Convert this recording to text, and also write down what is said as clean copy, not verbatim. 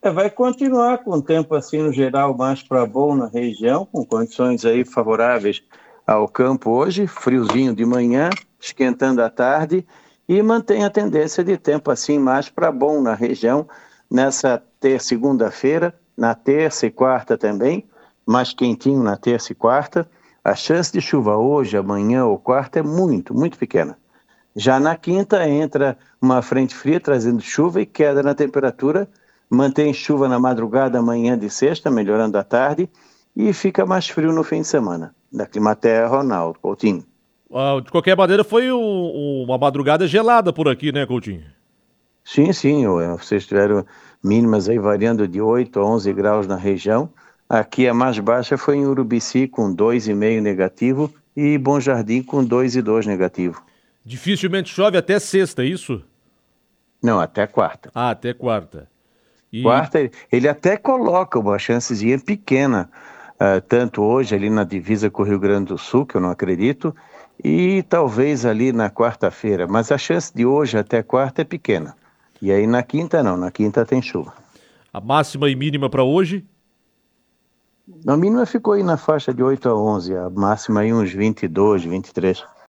Vai continuar com o tempo assim no geral mais para bom na região, com condições aí favoráveis ao campo hoje, friozinho de manhã, esquentando à tarde e mantém a tendência de tempo assim mais para bom na região nessa segunda-feira, na terça e quarta também, mais quentinho na terça e quarta. A chance de chuva hoje, amanhã ou quarta é muito, muito pequena. Já na quinta entra uma frente fria trazendo chuva e queda na temperatura, mantém chuva na madrugada, amanhã de sexta, melhorando à tarde, e fica mais frio no fim de semana. Da Climaterra, Ronaldo Coutinho. De qualquer maneira, foi uma madrugada gelada por aqui, né, Coutinho? Sim, sim, vocês tiveram mínimas aí variando de 8 a 11 graus na região. Aqui a mais baixa foi em Urubici com 2,5 negativo e Bom Jardim com 2,2 negativo. Dificilmente chove até sexta, é isso? Não, até quarta. Ah, até quarta. E Quarta, ele até coloca uma chancezinha pequena, tanto hoje ali na divisa com o Rio Grande do Sul, que eu não acredito, e talvez ali na quarta-feira, mas a chance de hoje até quarta é pequena. E aí na quinta não, na quinta tem chuva. a máxima e mínima para hoje? A mínima ficou aí na faixa de 8 a 11, a máxima aí uns 22, 23.